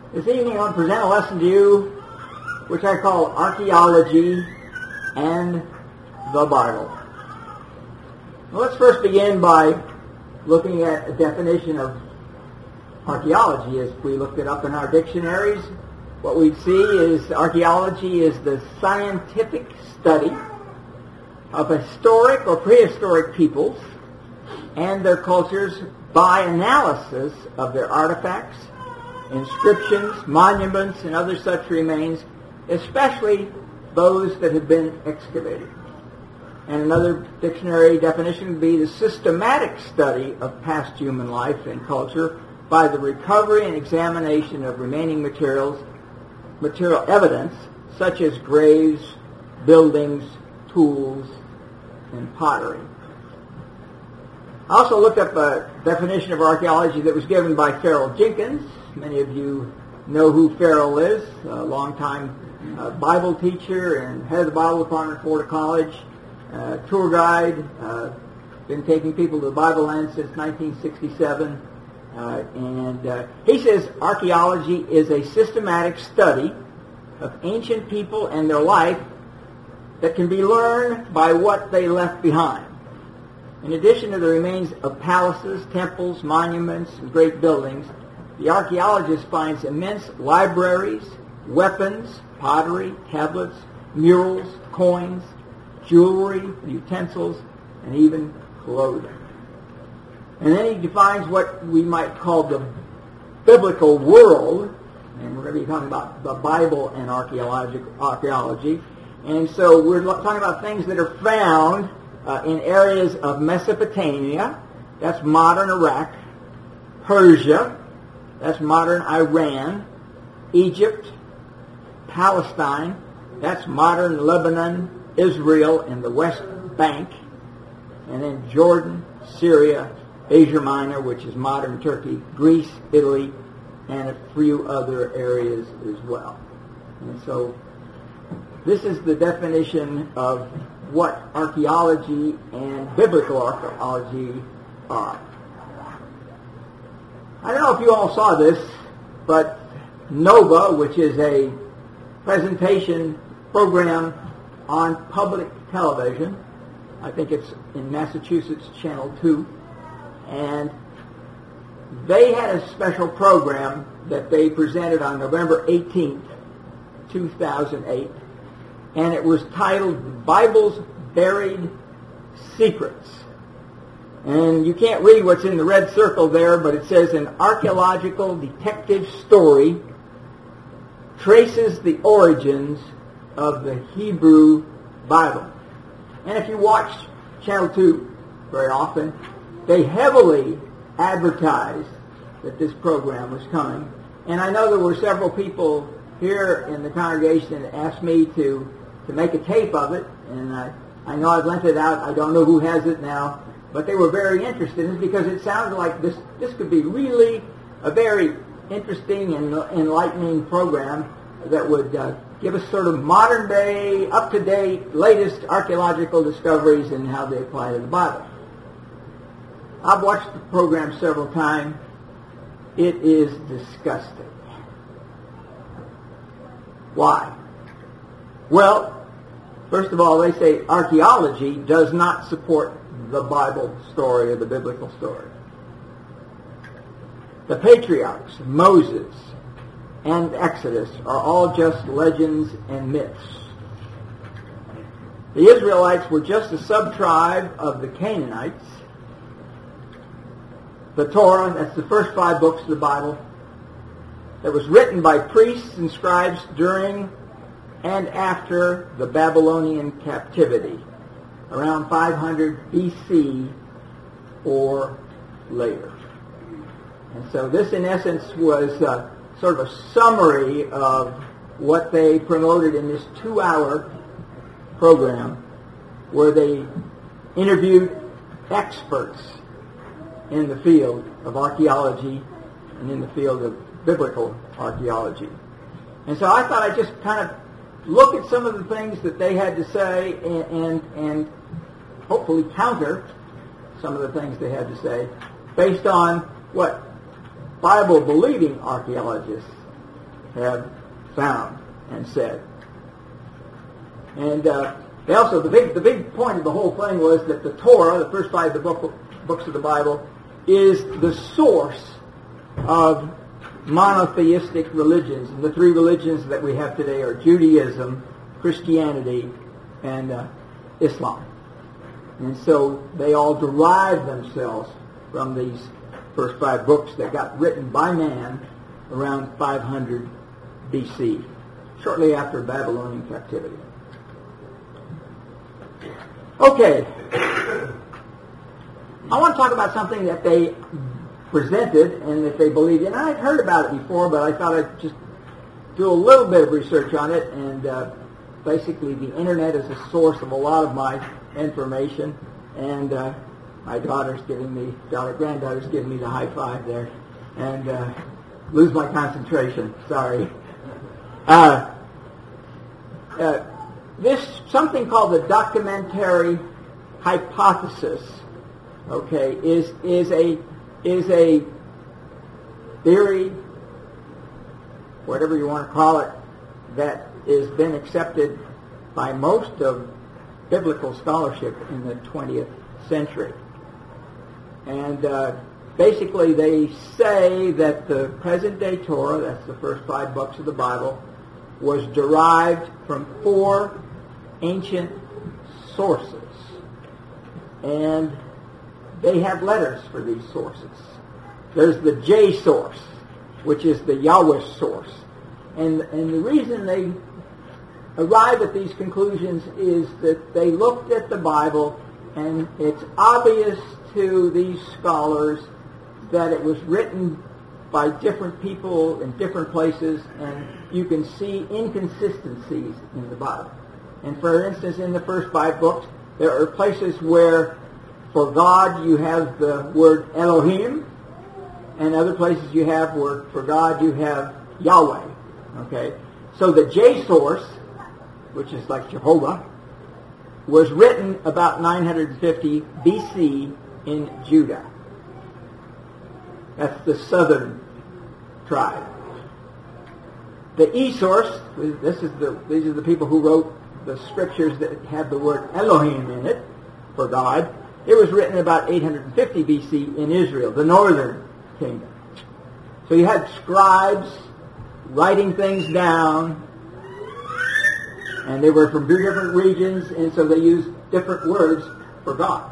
This evening I want to present a lesson to you which I call Archaeology and the Bible. Well, let's first begin by looking at a definition of archaeology. As we looked it up in our dictionaries, what we see is archaeology is the scientific study of historic or prehistoric peoples and their cultures by analysis of their artifacts, inscriptions, monuments, and other such remains, especially those that have been excavated. And another dictionary definition would be the systematic study of past human life and culture by the recovery and examination of remaining material evidence, such as graves, buildings, tools, and pottery. I also looked up a definition of archaeology that was given by Farrell Jenkins. Many of you know who Farrell is, a longtime Bible teacher and head of the Bible department at Florida College, tour guide, been taking people to the Bible Land since 1967. And he says archaeology is a systematic study of ancient people and their life that can be learned by what they left behind. In addition to the remains of palaces, temples, monuments, and great buildings, the archaeologist finds immense libraries, weapons, pottery, tablets, murals, coins, jewelry, utensils, and even clothing. And then he defines what we might call the biblical world, and we're going to be talking about the Bible and archaeology. And so we're talking about things that are found in areas of Mesopotamia, that's modern Iraq, Persia, that's modern Iran, Egypt, Palestine, that's modern Lebanon, Israel, and the West Bank, and then Jordan, Syria, Asia Minor, which is modern Turkey, Greece, Italy, and a few other areas as well. And so this is the definition of what archaeology and biblical archaeology are. I don't know if you all saw this, but NOVA, which is a presentation program on public television, I think it's in Massachusetts, Channel 2, and they had a special program that they presented on November 18th, 2008, and it was titled Bible's Buried Secrets. And you can't read what's in the red circle there, but it says an archaeological detective story traces the origins of the Hebrew Bible. And if you watch Channel 2 very often, they heavily advertised that this program was coming. And I know there were several people here in the congregation that asked me to make a tape of it, and I know I've lent it out. I don't know who has it now, but they were very interested in it because it sounded like this could be really a very interesting and enlightening program that would give us sort of modern-day, up-to-date, latest archaeological discoveries and how they apply to the Bible. I've watched the program several times. It is disgusting. Why? Well, first of all, they say archaeology does not support the Bible story or the biblical story. The patriarchs, Moses and Exodus, are all just legends and myths. The Israelites were just a sub-tribe of the Canaanites. The Torah, that's the first 5 books of the Bible, that was written by priests and scribes during and after the Babylonian captivity, around 500 BC or later. And so this, in essence, was sort of a summary of what they promoted in this 2-hour program where they interviewed experts in the field of archaeology and in the field of biblical archaeology. And so I thought I'd just kind of look at some of the things that they had to say and hopefully counter some of the things they had to say based on what Bible-believing archaeologists have found and said. And they also, the big point of the whole thing was that the Torah, the first 5 books of the Bible, is the source of monotheistic religions. And the 3 religions that we have today are Judaism, Christianity, and Islam. And so they all derive themselves from these first 5 books that got written by man around 500 BC, shortly after Babylonian captivity. Okay. I want to talk about something that they presented and that they believed in. I'd heard about it before, but I thought I'd just do a little bit of research on it. And basically, the internet is a source of a lot of my information. And my granddaughter's giving me the high five there, and lose my concentration. Sorry. This something called the documentary hypothesis, okay, is a theory, whatever you want to call it, that has been accepted by most of biblical scholarship in the 20th century. And basically they say that the present-day Torah, that's the first 5 books of the Bible, was derived from 4 ancient sources. And they have letters for these sources. There's the J source, which is the Yahweh source. And the reason they arrive at these conclusions is that they looked at the Bible, and it's obvious to these scholars that it was written by different people in different places, and you can see inconsistencies in the Bible. And for instance, in the first 5 books, there are places where for God you have the word Elohim, and other places you have where for God you have Yahweh. Okay? So the J source, which is like Jehovah, was written about 950 BC in Judah. That's the southern tribe. The E source, these are the people who wrote the scriptures that have the word Elohim in it, for God. It was written about 850 BC in Israel, the northern kingdom. So you had scribes writing things down, and they were from 2 different regions, and so they used different words for God.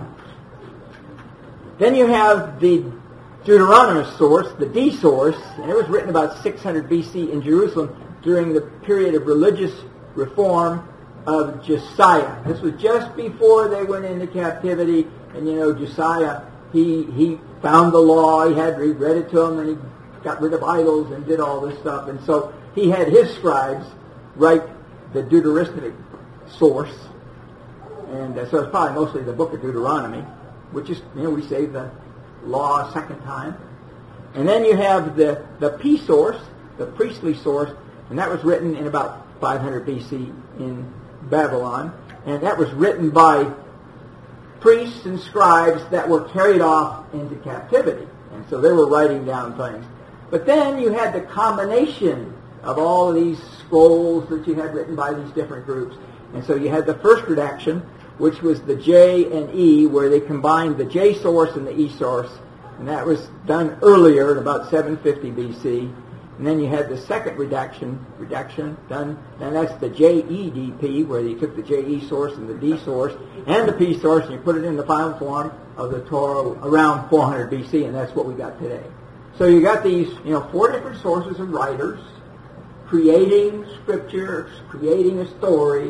Then you have the Deuteronomist source, the D source, and it was written about 600 BC in Jerusalem during the period of religious reform of Josiah. This was just before they went into captivity, and Josiah, he found the law, he read it to them, and he got rid of idols and did all this stuff, and so he had his scribes write the Deuteronomic source, and so it's probably mostly the book of Deuteronomy, which is, we say the law a second time. And then you have the P source, the priestly source, and that was written in about 500 BC in Babylon, and that was written by priests and scribes that were carried off into captivity, and so they were writing down things. But then you had the combination of all of these scrolls that you had written by these different groups, and so you had the first redaction, which was the J and E, where they combined the J source and the E source, and that was done earlier at about 750 BC. And then you had the second redaction done, and that's the JEDP, where you took the JE source and the D source and the P source, and you put it in the final form of the Torah around 400 BC, and that's what we got today. So you got these, 4 different sources of writers creating scripture, creating a story,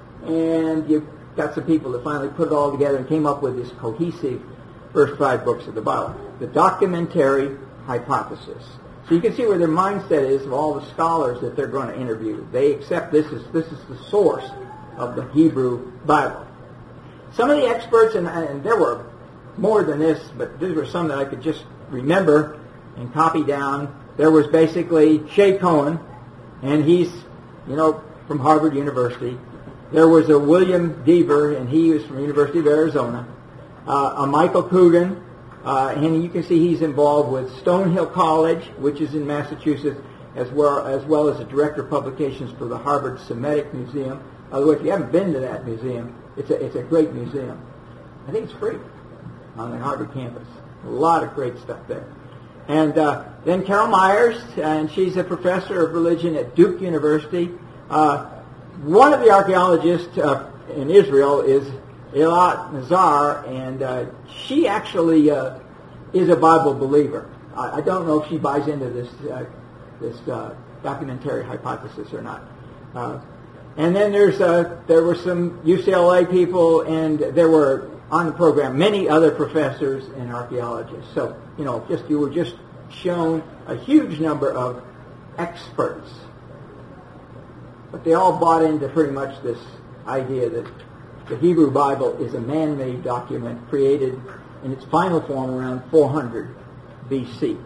and you've got some people that finally put it all together and came up with this cohesive first 5 books of the Bible, the documentary hypothesis. So you can see where their mindset is of all the scholars that they're going to interview. They accept this is the source of the Hebrew Bible. Some of the experts, and there were more than this, but these were some that I could just remember and copy down. There was basically Shea Cohen, and he's, from Harvard University. There was a William Deaver, and he was from the University of Arizona. A Michael Coogan, and you can see he's involved with Stonehill College, which is in Massachusetts, as well as the director of publications for the Harvard Semitic Museum. By the way, if you haven't been to that museum, it's a great museum. I think it's free on the Harvard campus. A lot of great stuff there. And then Carol Myers, and she's a professor of religion at Duke University. One of the archaeologists in Israel is Eilat Nazar, and she actually is a Bible believer. I don't know if she buys into this documentary hypothesis or not. And then there were some UCLA people, and there were on the program many other professors and archaeologists. So you were just shown a huge number of experts, but they all bought into pretty much this idea that the Hebrew Bible is a man-made document created in its final form around 400 BC.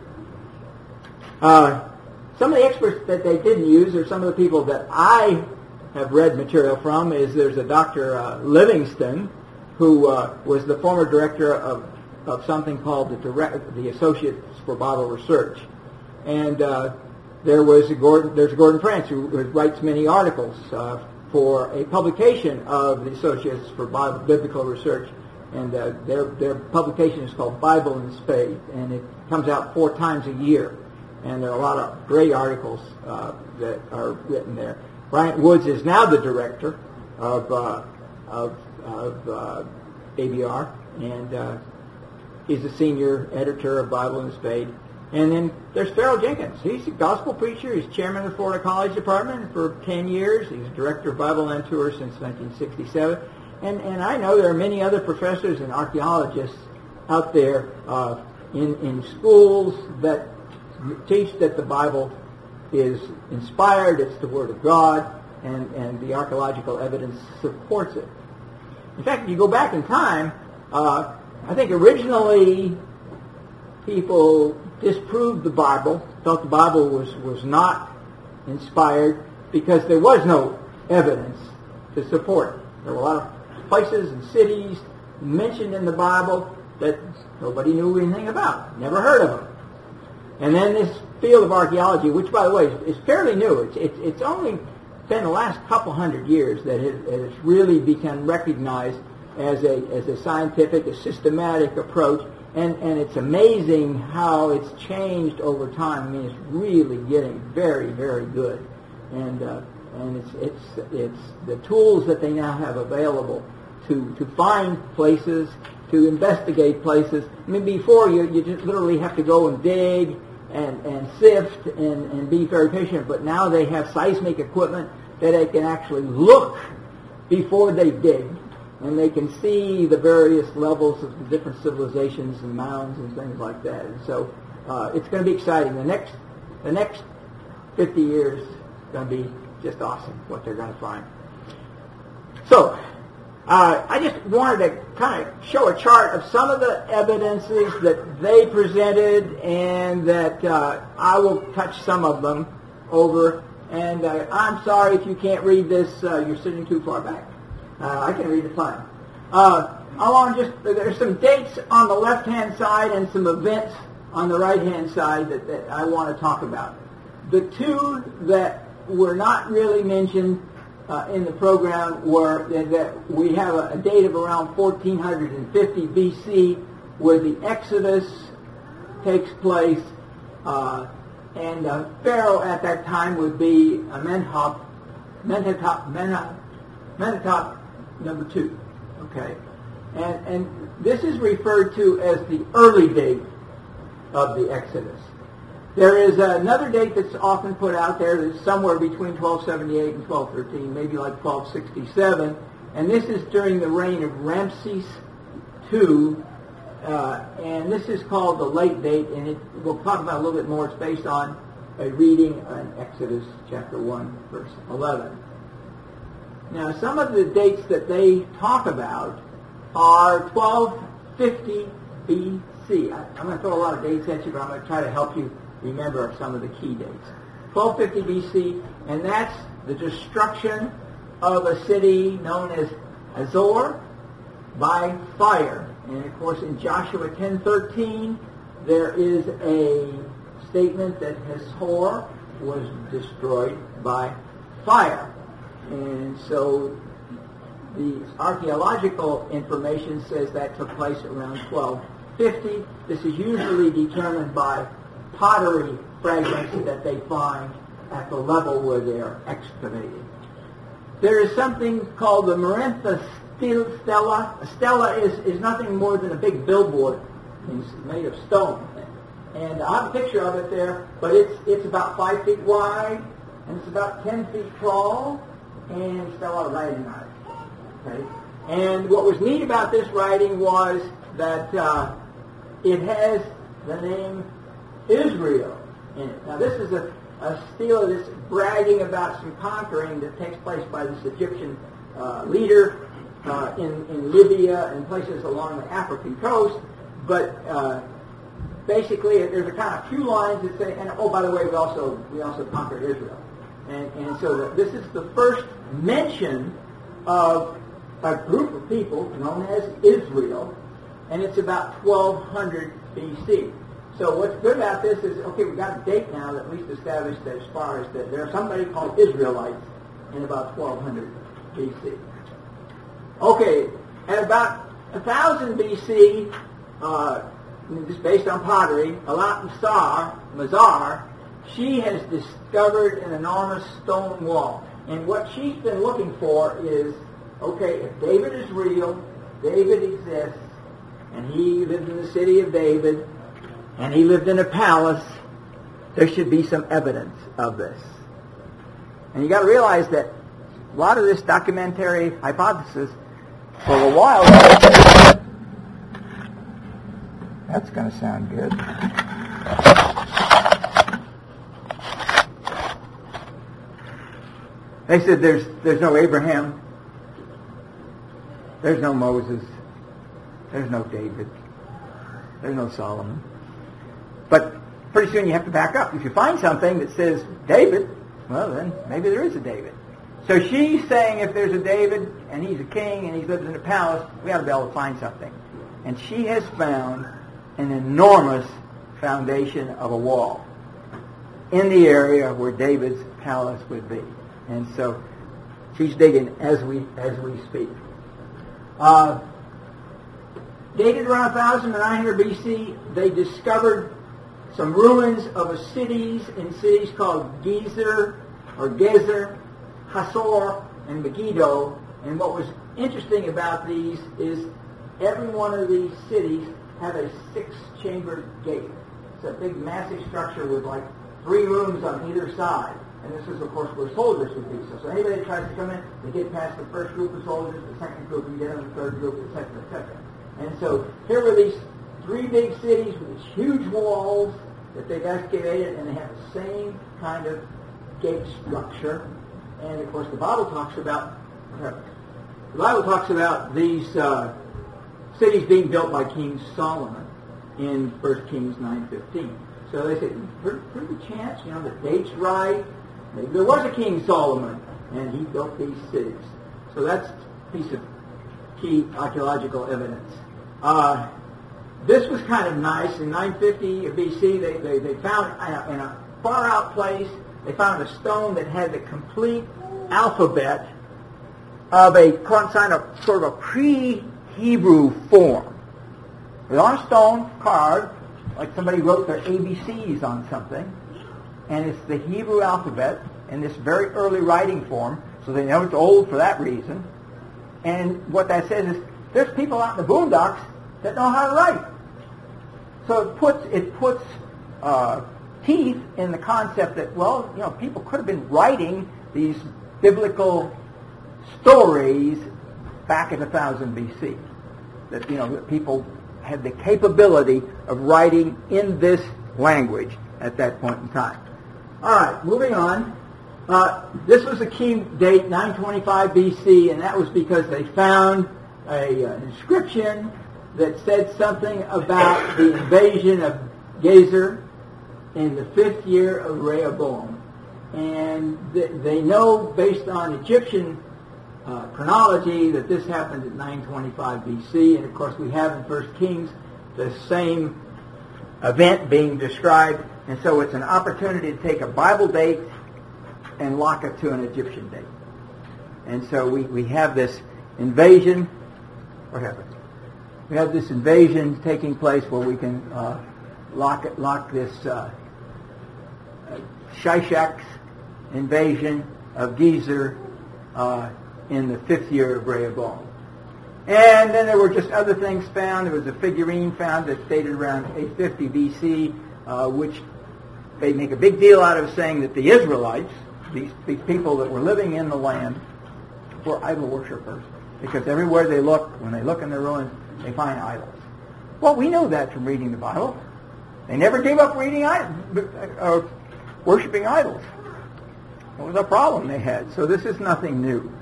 Some of the experts that they didn't use are some of the people that I have read material from. There's a Dr. Livingston, who was the former director of something called the Associates for Bible Research. And there's Gordon France, who writes many articles for a publication of the Associates for Biblical Research. And their publication is called Bible in Spade, and it comes out 4 times a year. And there are a lot of great articles that are written there. Bryant Woods is now the director of ABR, and he's the senior editor of Bible in Spade. And then there's Farrell Jenkins. He's a gospel preacher. He's chairman of the Florida College Department for 10 years. He's director of Bible Land Tours since 1967. And I know there are many other professors and archaeologists out there in schools that teach that the Bible is inspired, it's the Word of God, and the archaeological evidence supports it. In fact, if you go back in time, I think originally people disproved the Bible, felt the Bible was not inspired because there was no evidence to support it. There were a lot of places and cities mentioned in the Bible that nobody knew anything about, never heard of them. And then this field of archaeology, which, by the way, is fairly new. It's only been the last couple hundred years that it has really become recognized as a scientific, a systematic approach. And it's amazing how it's changed over time. I mean, it's really getting very, very good. And it's the tools that they now have available to find places, to investigate places. I mean, before you just literally have to go and dig and sift and be very patient, but now they have seismic equipment that they can actually look before they dig, and they can see the various levels of the different civilizations and mounds and things like that. And so it's going to be exciting. The next 50 years is going to be just awesome what they're going to find. So I just wanted to kind of show a chart of some of the evidences that they presented, and that I will touch some of them over. And I'm sorry if you can't read this. You're sitting too far back. I can read it fine. There's some dates on the left-hand side and some events on the right-hand side that I want to talk about. The two that were not really mentioned in the program were that we have a date of around 1450 BC where the Exodus takes place, and Pharaoh at that time would be Amenhotep number 2. Okay, and this is referred to as the early date of the Exodus. There is another date that's often put out there that's somewhere between 1278 and 1213, maybe like 1267, and this is during the reign of Ramses II, and this is called the late date, and we'll talk about it a little bit more. It's based on a reading in Exodus chapter 1, verse 11. Now, some of the dates that they talk about are 1250 BC. I'm going to throw a lot of dates at you, but I'm going to try to help you remember some of the key dates. 1250 BC, and that's the destruction of a city known as Hazor by fire. And of course, in Joshua 10:13, there is a statement that Hazor was destroyed by fire. And so the archaeological information says that took place around 1250. This is usually determined by pottery fragments that they find at the level where they are excavated. There is something called the Marintha stela. A stela is nothing more than a big billboard. It's made of stone. And I have a picture of it there, but it's about 5 feet wide, and it's about 10 feet tall, and it's got a lot of writing on it. Okay? And what was neat about this writing was that it has the name Israel in it. Now this is a stela that's bragging about some conquering that takes place by this Egyptian leader in Libya and places along the African coast. But basically, there's a kind of few lines that say, and oh, by the way, we also conquered Israel. And so this is the first mention of a group of people known as Israel, and it's about 1200 BC. So what's good about this is, okay, we've got a date now that at least established as far as that there's somebody called Israelites in about 1200 BC. Okay, at about 1000 BC, just based on pottery, Alat Mazar, she has discovered an enormous stone wall. And what she's been looking for is, okay, if David is real, David exists, and he lived in the city of David, and he lived in a palace, there should be some evidence of this. And you got to realize that a lot of this documentary hypothesis, for a while, that's going to sound good. They said there's no Abraham, there's no Moses, there's no David, there's no Solomon. But pretty soon you have to back up. If you find something that says David, well then maybe there is a David. So she's saying if there's a David and he's a king and he lives in a palace, we ought to be able to find something. And she has found an enormous foundation of a wall in the area where David's palace would be. And so she's digging as we speak. Dated around 1900 BC, they discovered some ruins of cities called Gezer, Hasor, and Megiddo. And what was interesting about these is every one of these cities had a 6-chambered gate. It's a big, massive structure with like 3 rooms on either side. And this is, of course, where soldiers would be. So anybody that tries to come in, they get past the first group of soldiers, the second group, and get in the third group, etc., etc. And so here were these 3 big cities with these huge walls that they've excavated, and they have the same kind of gate structure. And of course, the Bible talks about these cities being built by King Solomon in 1 Kings 9:15. So they say, pretty good chance, the date's right. Maybe there was a King Solomon, and he built these cities. So that's a piece of key archaeological evidence. This was kind of nice. In 950 BC, they found in a far-out place, they found a stone that had the complete alphabet of a sort of a pre-Hebrew form. It was on a stone carved, like somebody wrote their ABCs on something, and it's the Hebrew alphabet in this very early writing form, so they know it's old for that reason. And what that says is, there's people out in the boondocks that know how to write. So it puts teeth in the concept that, people could have been writing these biblical stories back at 1000 BC. That, people had the capability of writing in this language at that point in time. All right, moving on. This was a key date, 925 BC, and that was because they found an inscription that said something about the invasion of Gezer in the 5th year of Rehoboam. And they know, based on Egyptian chronology, that this happened at 925 BC. And of course, we have in 1 Kings the same event being described, and so it's an opportunity to take a Bible date and lock it to an Egyptian date. And so we have this invasion. What happened? We have this invasion taking place where we can lock this Shishak's invasion of Gezer in the 5th year of Rehoboam. And then there were just other things found. There was a figurine found that's dated around 850 BC, which they make a big deal out of, saying that the Israelites, these people that were living in the land, were idol worshippers, because everywhere they look, when they look in the ruins, they find idols. Well, we know that from reading the Bible. They never gave up worshiping idols. It was a problem they had. So this is nothing new.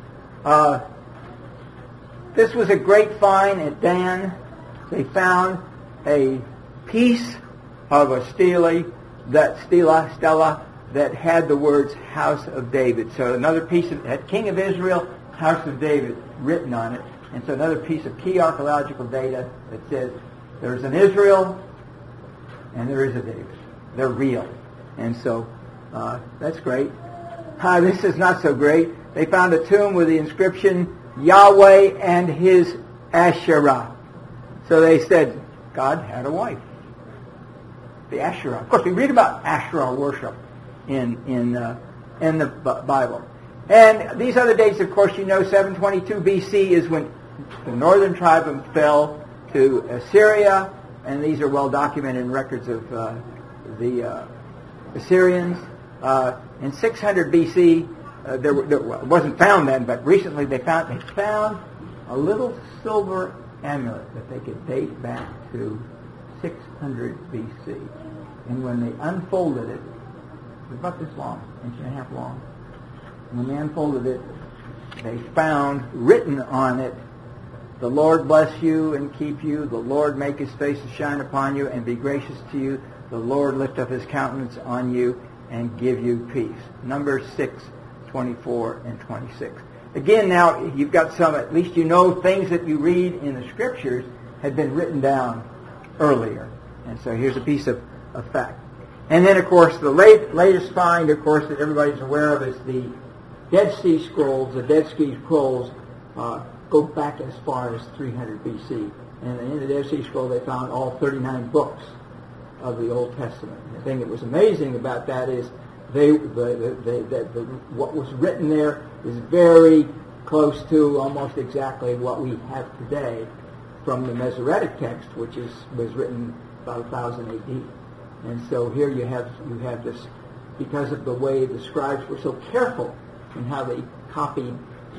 This was a great find at Dan. They found a piece of a stela that had the words House of David. So another piece of that King of Israel, House of David written on it. And so another piece of key archaeological data that says there's an Israel and there is a David. They're real. And so that's great. This is not so great. They found a tomb with the inscription Yahweh and his Asherah. So they said God had a wife. The Asherah. Of course, we read about Asherah worship in the Bible. And these other dates, of course, 722 BC is when the northern tribe fell to Assyria, and these are well documented in records of the Assyrians. In 600 BC, it wasn't found then, but recently they found a little silver amulet that they could date back to 600 BC. And when they unfolded it, it was about this long, inch and a half long. And when they unfolded it, they found written on it, "The Lord bless you and keep you. The Lord make his face to shine upon you and be gracious to you. The Lord lift up his countenance on you and give you peace." Numbers 6, 24 and 26. Again, now you've got some, at least things that you read in the scriptures had been written down earlier. And so here's a piece of fact. And then, of course, the latest find, of course, that everybody's aware of is the Dead Sea Scrolls. The Dead Sea Scrolls go back as far as 300 BC. And in the Dead Sea Scroll, they found all 39 books of the Old Testament. The thing that was amazing about that is what was written there is very close to almost exactly what we have today from the Masoretic text, which was written about 1000 AD. And so here you have this, because of the way the scribes were so careful in how they copied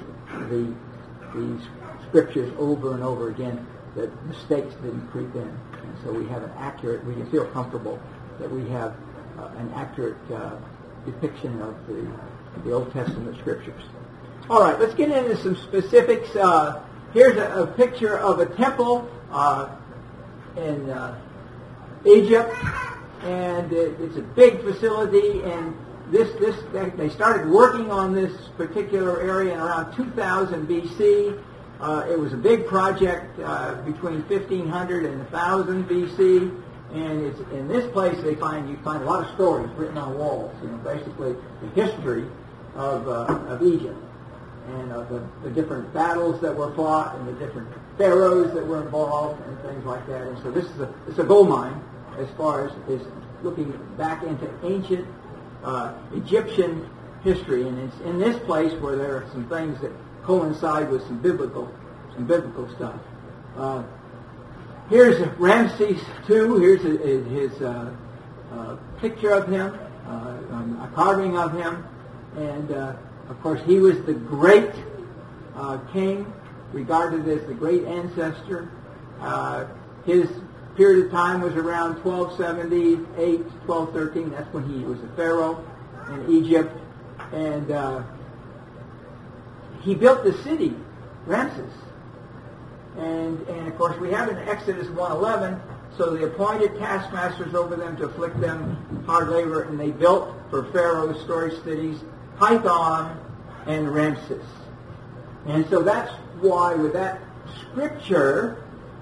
these scriptures over and over again, that mistakes didn't creep in. And so we have we can feel comfortable that we have an accurate depiction of the Old Testament scriptures. All right, let's get into some specifics. Here's a picture of a temple in Egypt, and it's a big facility. And they started working on this particular area in around 2000 BC. It was a big project between 1500 and 1000 BC. And it's in this place you find a lot of stories written on walls. Basically the history of Egypt and of the different battles that were fought and the different pharaohs that were involved and things like that. And so this is a gold mine as far as is looking back into ancient Egyptian history. And it's in this place where there are some things that coincide with some biblical stuff. Here's Ramses II. Here's his picture of him, a carving of him. And, of course, he was the great king, regarded as the great ancestor. His period of time was around 1278, 1213. That's when he was a pharaoh in Egypt. And he built the city, Ramses. And of course, we have in Exodus 1:11, so they appointed taskmasters over them to afflict them hard labor, and they built for Pharaoh storage cities, Pithom and Ramses. And so that's why with that scripture,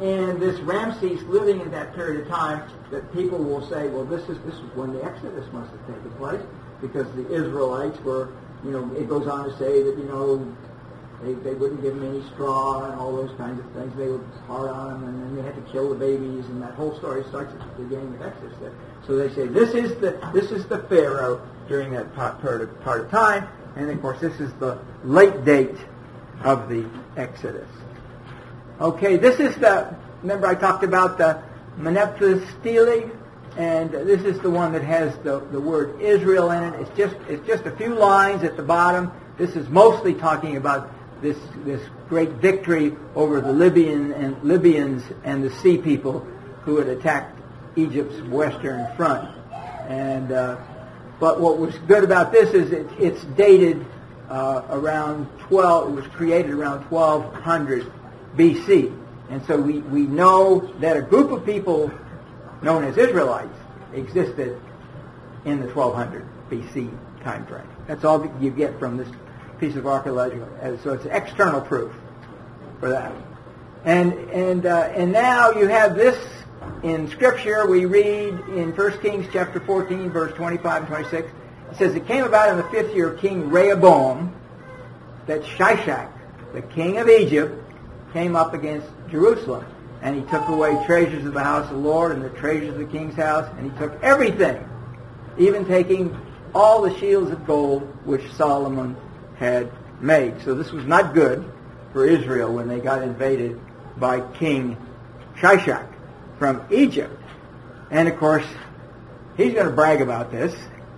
and this Ramses living in that period of time, that people will say, well, this is when the Exodus must have taken place, because the Israelites were, it goes on to say that, they wouldn't give them any straw and all those kinds of things. They were hard on them, and then they had to kill the babies, and that whole story starts at the beginning of Exodus. So they say this is the Pharaoh during that part of time, and of course this is the late date of the Exodus. Okay, this is remember I talked about the Mnephistele, and this is the one that has the word Israel in it. It's just a few lines at the bottom. This is mostly talking about this great victory over the Libyans and the sea people who had attacked Egypt's western front. And but what was good about this is it's dated around 12. It was created around 1200 BC, and so we know that a group of people known as Israelites existed in the 1200 BC time frame. That's all that you get from this piece of archaeological. So it's external proof for that. And now you have this in Scripture. We read in 1 Kings chapter 14, verse 25 and 26. It says, it came about in the 5th year of King Rehoboam that Shishak, the king of Egypt, came up against Jerusalem. And he took away treasures of the house of the Lord and the treasures of the king's house, and he took everything, even taking all the shields of gold which Solomon had made. So this was not good for Israel when they got invaded by King Shishak from Egypt. And of course, he's going to brag about this.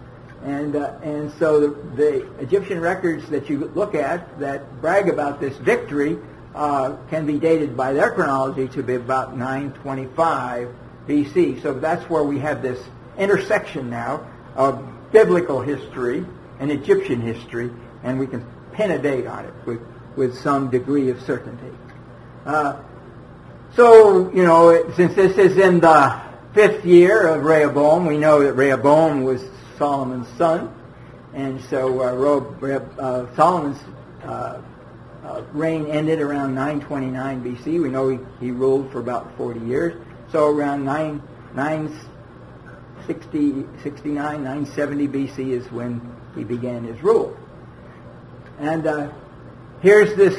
And so the Egyptian records that you look at that brag about this victory can be dated by their chronology to be about 925 BC. So that's where we have this intersection now of biblical history and Egyptian history, and we can pin a date on it with some degree of certainty. So, since this is in the 5th year of Rehoboam, we know that Rehoboam was Solomon's son, and so Solomon's reign ended around 929 BC. We know he ruled for about 40 years. So around 969, 970 BC is when he began his rule. And here's this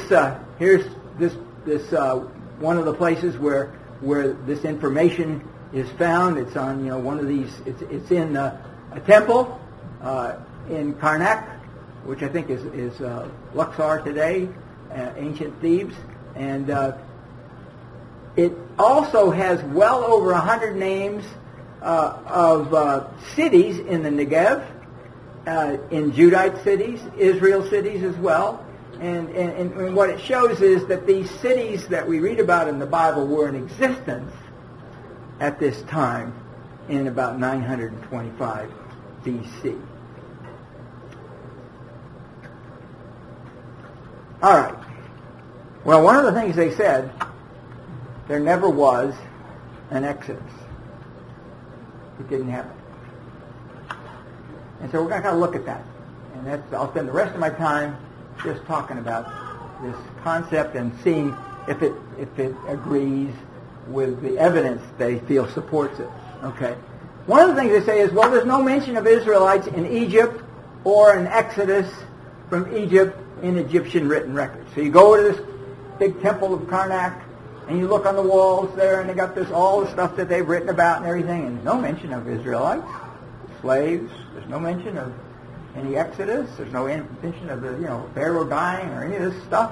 one of the places where this information is found. It's on one of these. It's in a temple in Karnak, which I think is Luxor today, ancient Thebes, and it also has well over 100 names of cities in the Negev, in Judite cities, Israel cities as well. And what it shows is that these cities that we read about in the Bible were in existence at this time in about 925 BC. All right. Well, one of the things they said, there never was an Exodus. It didn't happen. And so we're going to kind of look at that. And I'll spend the rest of my time just talking about this concept and seeing if it agrees with the evidence they feel supports it. Okay. One of the things they say is, well, there's no mention of Israelites in Egypt or an Exodus from Egypt in Egyptian written records. So you go to this big temple of Karnak, and you look on the walls there, and they got all the stuff that they've written about and everything, and no mention of Israelites, slaves. There's no mention of any Exodus. There's no mention of the Pharaoh dying or any of this stuff.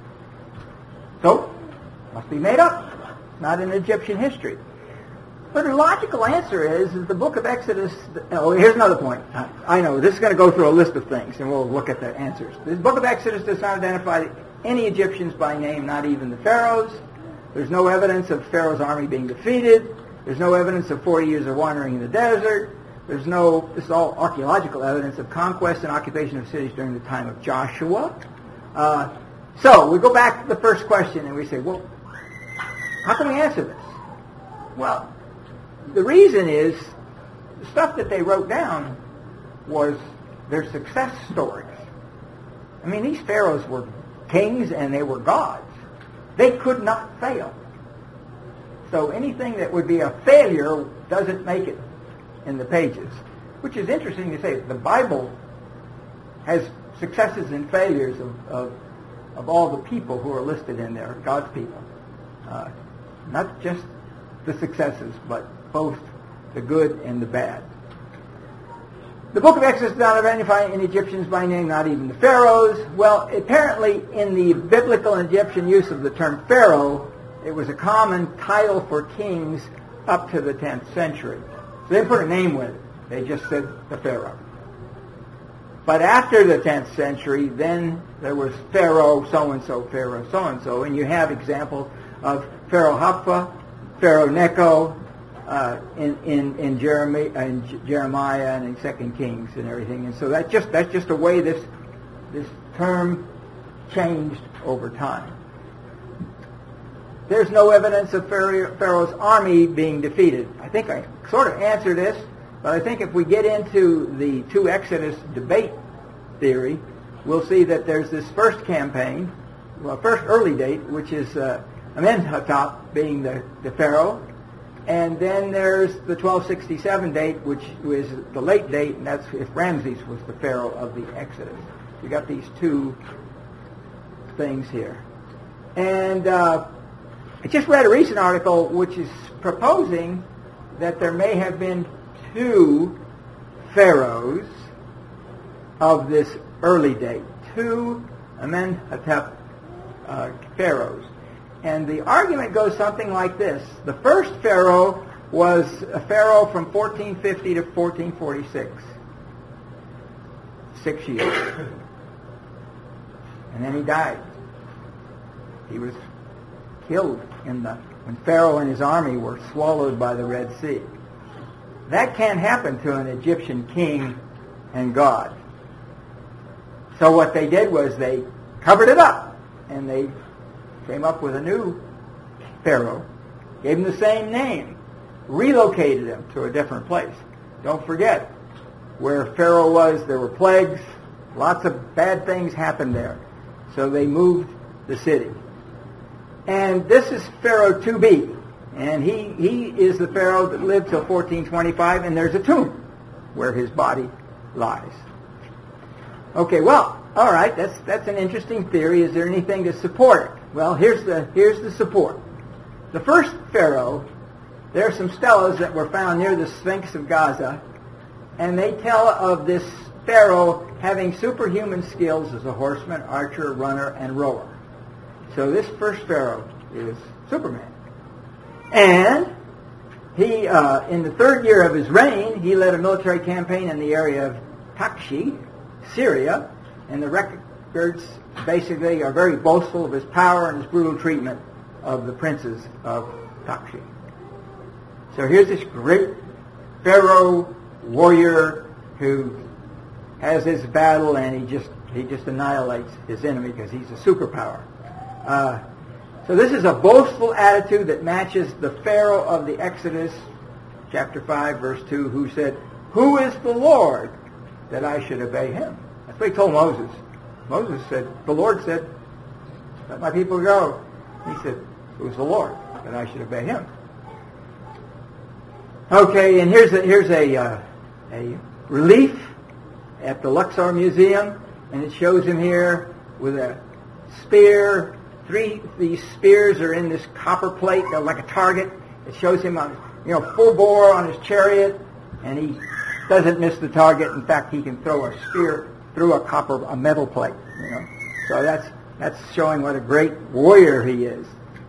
So must be made up. Not in Egyptian history. But the logical answer is the book of Exodus. Oh, here's another point. I know this is going to go through a list of things, and we'll look at the answers. This book of Exodus does not identify any Egyptians by name, not even the pharaohs. There's no evidence of Pharaoh's army being defeated. There's no evidence of 40 years of wandering in the desert. This is all archaeological evidence of conquest and occupation of cities during the time of Joshua. So we go back to the first question, and we say, well, how can we answer this? Well, the reason is the stuff that they wrote down was their success stories. I mean, these pharaohs were kings and they were gods. They could not fail. So anything that would be a failure doesn't make it in the pages, which is interesting to say. The Bible has successes and failures of all the people who are listed in there, God's people. Not just the successes, but both the good and the bad. The book of Exodus does not identify any Egyptians by name, not even the pharaohs. Well, apparently in the biblical Egyptian use of the term pharaoh, it was a common title for kings up to the 10th century. So they didn't put a name with it. They just said the pharaoh. But after the 10th century, then there was Pharaoh so-and-so, Pharaoh so-and-so, and you have examples of Pharaoh Haffa, Pharaoh Necho, in Jeremiah and in 2 Kings and everything. And so that's just a way this term changed over time. There's no evidence of Pharaoh's army being defeated. I think I sort of answered this, but I think if we get into the two Exodus debate theory, we'll see that there's this first campaign, first early date, which is Amenhotep being the Pharaoh, and then there's the 1267 date, which was the late date, and that's if Ramses was the Pharaoh of the Exodus. You got these two things here. And I just read a recent article which is proposing that there may have been two pharaohs of this early date, two Amenhotep pharaohs. And the argument goes something like this. The first pharaoh was a pharaoh from 1450 to 1446. 6 years. And then he died. He was killed when Pharaoh and his army were swallowed by the Red Sea. That can't happen to an Egyptian king and God. So what they did was they covered it up, and they came up with a new Pharaoh, gave him the same name, relocated him to a different place. Don't forget, where Pharaoh was, there were plagues, lots of bad things happened there. So they moved the city. And this is Pharaoh 2B, and he is the Pharaoh that lived till 1425, and there's a tomb where his body lies. Okay, well, all right, that's an interesting theory. Is there anything to support it? Well, here's the support. The first Pharaoh, there are some stelas that were found near the Sphinx of Gaza, and they tell of this Pharaoh having superhuman skills as a horseman, archer, runner, and rower. So this first Pharaoh is Superman. And he, in the third year of his reign, he led a military campaign in the area of Takshi, Syria, and the records basically are very boastful of his power and his brutal treatment of the princes of Takshi. So here's this great Pharaoh warrior who has his battle, and he just annihilates his enemy because he's a superpower. So this is a boastful attitude that matches the Pharaoh of the Exodus, chapter 5, verse 2, who said, "Who is the Lord that I should obey him?" That's what he told Moses. Moses said, the Lord said, "Let my people go." He said, "Who's the Lord that I should obey him?" Okay, and here's a relief at the Luxor Museum, and it shows him here with a spear. These spears are in this copper plate, they're like a target. It shows him on, full bore on his chariot, and he doesn't miss the target. In fact, he can throw a spear through a metal plate. So that's showing what a great warrior he is.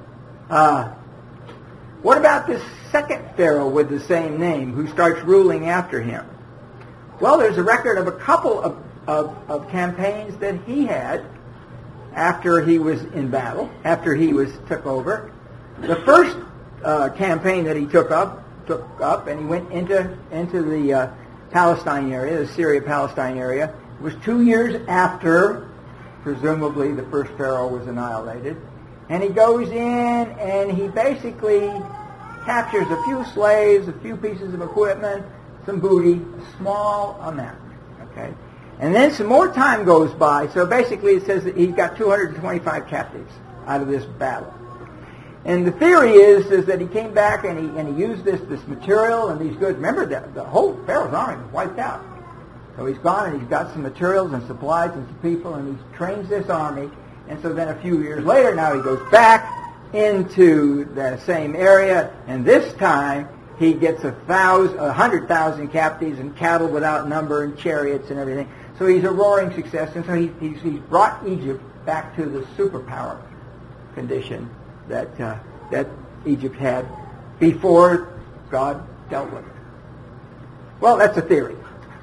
What about this second Pharaoh with the same name who starts ruling after him? Well, there's a record of a couple of campaigns that he had after he was in battle, after he took over. The first campaign that he took up, and he went into the Palestine area, the Syria-Palestine area. It was 2 years after, presumably, the first Pharaoh was annihilated. And he goes in and he basically captures a few slaves, a few pieces of equipment, some booty, a small amount. Okay? And then some more time goes by, so basically it says that he's got 225 captives out of this battle. And the theory is that he came back and he used this material and these goods. Remember that the whole Pharaoh's army was wiped out. So he's gone and he's got some materials and supplies and some people and he trains this army. And so then a few years later, now he goes back into the same area, and this time he gets 100,000 captives and cattle without number and chariots and everything. So he's a roaring success, and so he's brought Egypt back to the superpower condition that Egypt had before God dealt with it. Well, that's a theory.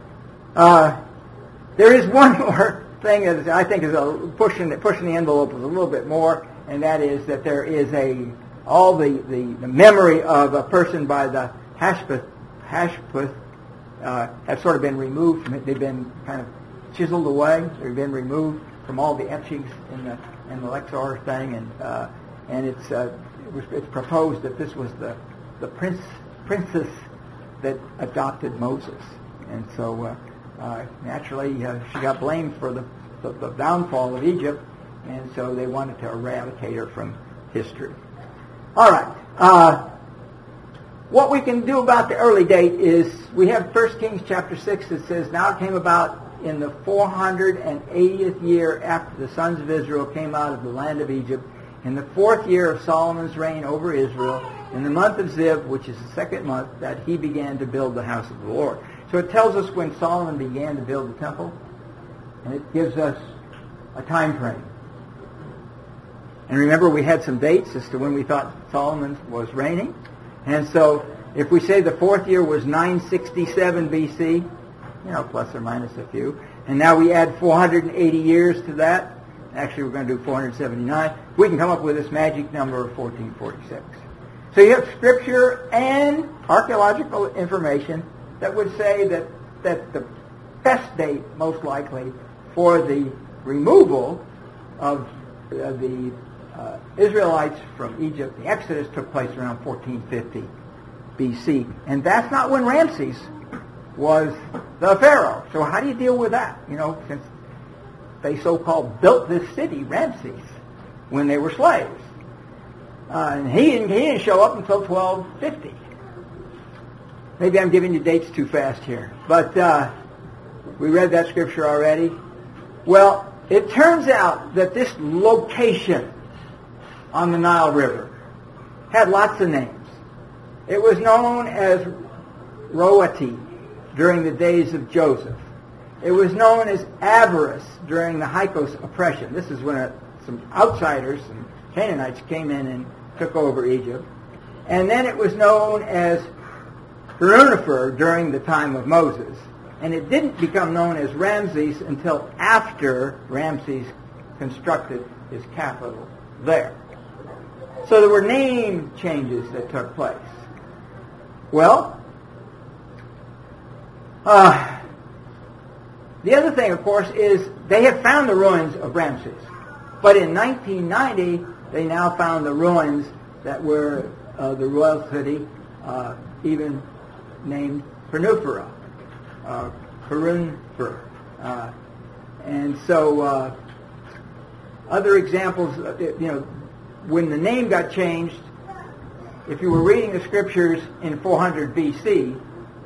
There is one more thing that I think is pushing the envelope a little bit more, and that is that there is the memory of a person by the Hashpeth have sort of been removed from it. They've been kind of chiseled away. They've been removed from all the etchings in the Luxor thing, and it's proposed that this was the princess that adopted Moses, and so naturally she got blamed for the downfall of Egypt, and so they wanted to eradicate her from history. All right. What we can do about the early date is we have 1 Kings chapter 6 that says, "Now it came about in the 480th year after the sons of Israel came out of the land of Egypt, in the 4th year of Solomon's reign over Israel, in the month of Ziv, which is the 2nd month, that he began to build the house of the Lord." So it tells us when Solomon began to build the temple, and it gives us a time frame. And remember, we had some dates as to when we thought Solomon was reigning. And so if we say the 4th year was 967 BC, plus or minus a few, and now we add 480 years to that, actually we're going to do 479, we can come up with this magic number of 1446. So you have scripture and archaeological information that would say that the best date, most likely, for the removal of the Israelites from Egypt, the Exodus, took place around 1450 BC. And that's not when Ramses was the Pharaoh. So how do you deal with that? Since they so-called built this city, Ramses, when they were slaves. And he didn't show up until 1250. Maybe I'm giving you dates too fast here. But we read that scripture already. Well, it turns out that this location on the Nile River had lots of names. It was known as Roati during the days of Joseph. It was known as Avaris during the Hyksos oppression. This is when some outsiders, some Canaanites, came in and took over Egypt. And then it was known as Perunefer during the time of Moses. And it didn't become known as Ramses until after Ramses constructed his capital there. So there were name changes that took place. Well, the other thing, of course, is they have found the ruins of Ramses. But in 1990, they now found the ruins that were the royal city, even named Pernufera, Perunfer. And so other examples, when the name got changed, if you were reading the scriptures in 400 BC,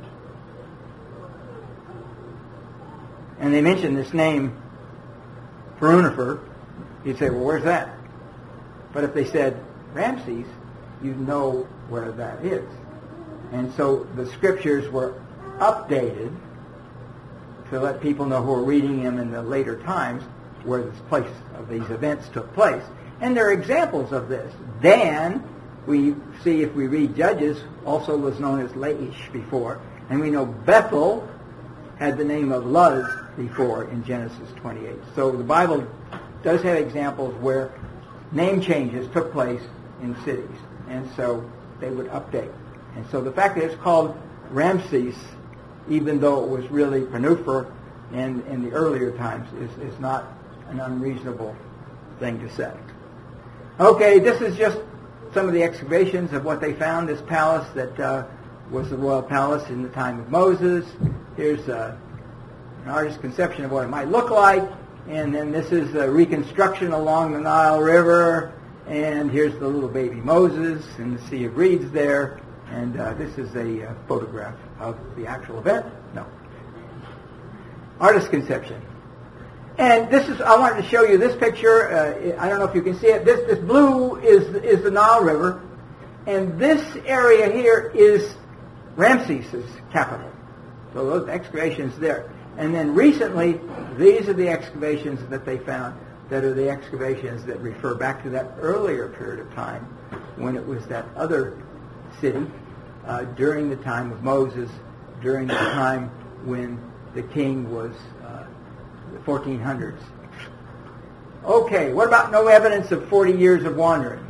and they mentioned this name, Perunefer, you'd say, well, where's that? But if they said Ramses, you'd know where that is. And so the scriptures were updated to let people know who are reading them in the later times where this place of these events took place. And there are examples of this. Dan, we see if we read Judges, also was known as Laish before. And we know Bethel had the name of Luz before in Genesis 28. So the Bible does have examples where name changes took place in cities. And so they would update. And so the fact that it's called Ramses, even though it was really Penufer in the earlier times, is not an unreasonable thing to say. Okay, this is just some of the excavations of what they found, this palace that was the royal palace in the time of Moses. Here's an artist's conception of what it might look like. And then this is a reconstruction along the Nile River. And here's the little baby Moses in the Sea of Reeds there. And this is a photograph of the actual event. No. Artist conception. And this is, I wanted to show you this picture. I don't know if you can see it. This blue is the Nile River. And this area here is Ramses' capital. So those excavations there. And then recently, these are the excavations that they found that are the excavations that refer back to that earlier period of time when it was that other city during the time of Moses, during the time when the king was the 1400s. Okay, what about no evidence of 40 years of wandering?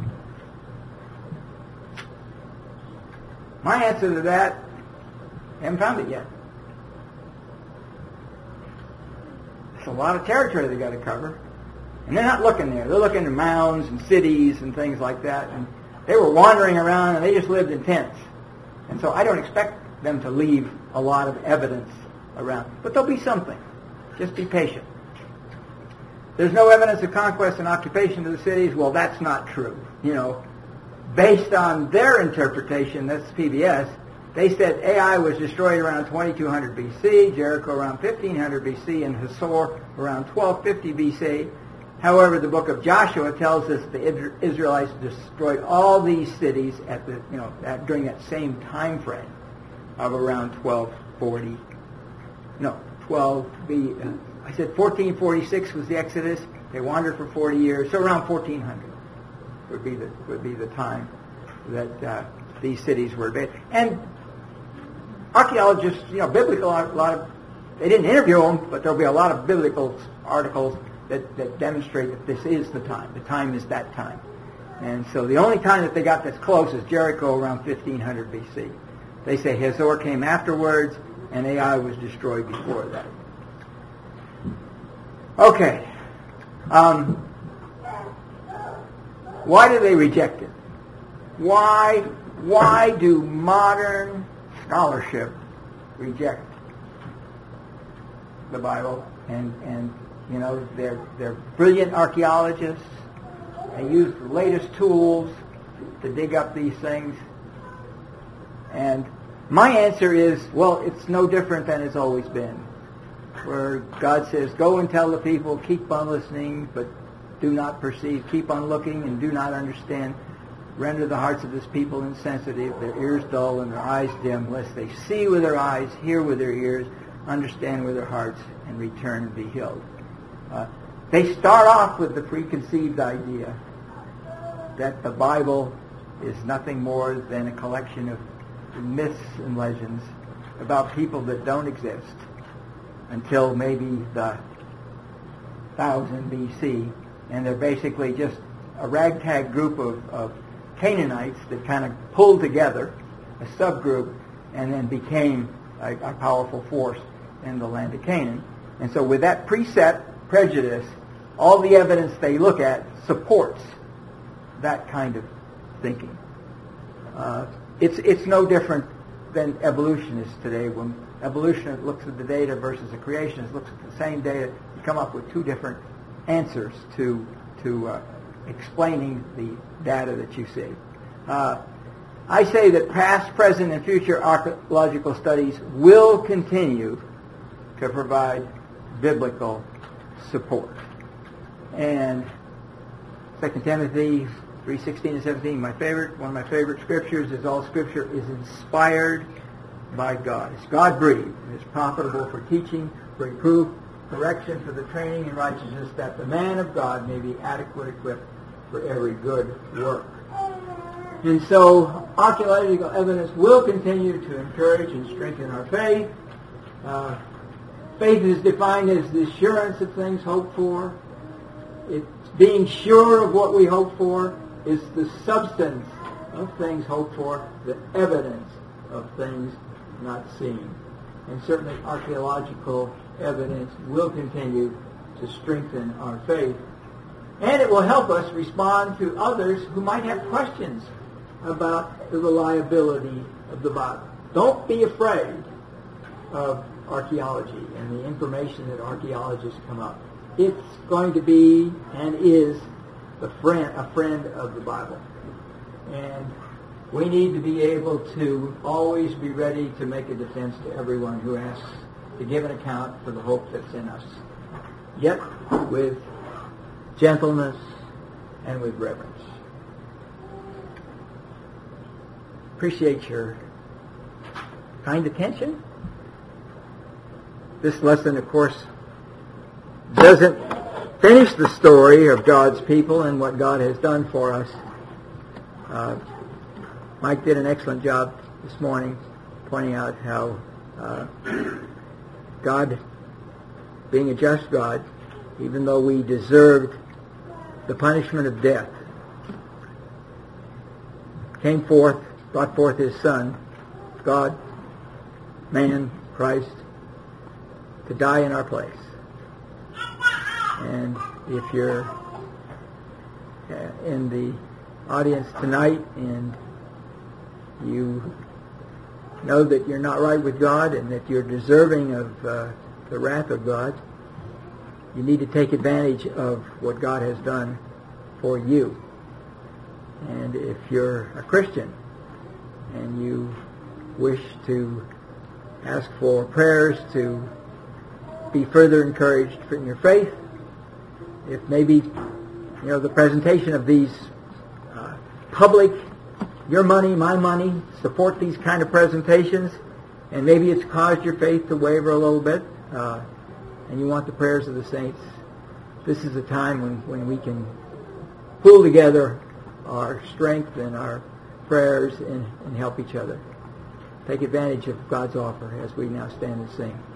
My answer to that, I haven't found it yet. It's a lot of territory they got to cover. And they're not looking there. They're looking at mounds and cities and things like that. And they were wandering around and they just lived in tents. And so I don't expect them to leave a lot of evidence around. But there'll be something. Just be patient. There's no evidence of conquest and occupation of the cities. Well, that's not true. You know, based on their interpretation, that's PBS, they said Ai was destroyed around 2200 BC, Jericho around 1500 BC, and Hazor around 1250 BC. However, the book of Joshua tells us the Israelites destroyed all these cities at the, during that same time frame of around 1240. No, 1446 was the Exodus. They wandered for 40 years, so around 1400 would be the time that these cities were built. And archaeologists, biblical, they didn't interview them, but there'll be a lot of biblical articles that demonstrate that this is the time. The time is that time. And so the only time that they got this close is Jericho around 1500 BC. They say Hazor came afterwards, and Ai was destroyed before that. Okay. Why do they reject it? Why do modern scholarship reject the Bible? And they're brilliant archaeologists. They use the latest tools to dig up these things. And my answer is, well, it's no different than it's always been. Where God says, go and tell the people, keep on listening, but do not perceive. Keep on looking and do not understand. Render the hearts of this people insensitive, their ears dull and their eyes dim, lest they see with their eyes, hear with their ears, understand with their hearts, and return and be healed. They start off with the preconceived idea that the Bible is nothing more than a collection of myths and legends about people that don't exist until maybe the 1000 BC, and they're basically just a ragtag group of Canaanites that kind of pulled together, a subgroup, and then became a powerful force in the land of Canaan. And so with that preset prejudice, all the evidence they look at supports that kind of thinking. It's no different than evolutionists today. When evolutionists looks at the data versus a creationist looks at the same data, you come up with two different answers to explaining the data that you see. I say that past, present, and future archaeological studies will continue to provide biblical support. And 2 Timothy 3:16 and 17, one of my favorite scriptures is all Scripture is inspired by God. It's God-breathed. It's profitable for teaching, for reproof, correction, for the training in righteousness, that the man of God may be adequate equipped for every good work. And so archaeological evidence will continue to encourage and strengthen our faith. Faith is defined as the assurance of things hoped for. It's being sure of what we hope for is the substance of things hoped for, the evidence of things not seen. And certainly archaeological evidence will continue to strengthen our faith. And it will help us respond to others who might have questions about the reliability of the Bible. Don't be afraid of archaeology and the information that archaeologists come up. It's going to be and is a friend of the Bible. And we need to be able to always be ready to make a defense to everyone who asks to give an account for the hope that's in us, yet with gentleness and with reverence. Appreciate your kind attention. This lesson, of course, doesn't finish the story of God's people and what God has done for us. Mike did an excellent job this morning pointing out how God, being a just God, even though we deserved the punishment of death, brought forth His Son, God, man, Christ, to die in our place. And if you're in the audience tonight and you know that you're not right with God and that you're deserving of the wrath of God, you need to take advantage of what God has done for you. And if you're a Christian and you wish to ask for prayers to be further encouraged in your faith, if maybe the presentation of these public, your money, my money, support these kind of presentations, and maybe it's caused your faith to waver a little bit, and you want the prayers of the saints, this is a time when we can pool together our strength and our prayers and help each other. Take advantage of God's offer as we now stand and sing.